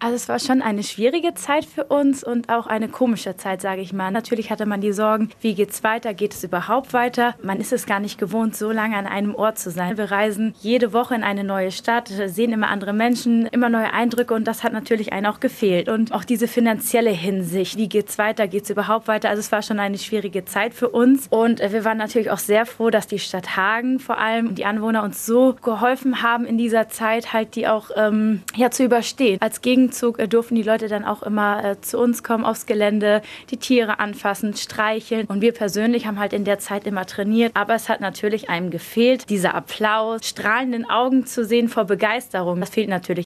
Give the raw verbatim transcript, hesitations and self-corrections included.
Also es war schon eine schwierige Zeit für uns und auch eine komische Zeit, sage ich mal. Natürlich hatte man die Sorgen, wie geht's weiter, geht es überhaupt weiter? Man ist es gar nicht gewohnt, so lange an einem Ort zu sein. Wir reisen jede Woche in eine neue Stadt, sehen immer andere Menschen, immer neue Eindrücke und das hat natürlich einen auch gefehlt. Und auch diese finanzielle Hinsicht, wie geht's weiter, geht's überhaupt weiter? Also es war schon eine schwierige Zeit für uns und wir waren natürlich auch sehr froh, dass die Stadt Hagen vor allem und die Anwohner uns so geholfen haben in dieser Zeit, halt die auch ähm, ja, zu überstehen. Als Gegenzug durften die Leute dann auch immer äh, zu uns kommen aufs Gelände, die Tiere anfassen, streicheln. Und wir persönlich haben halt in der Zeit immer trainiert. Aber es hat natürlich einem gefehlt, dieser Applaus, strahlenden Augen zu sehen vor Begeisterung. Das fehlt natürlich.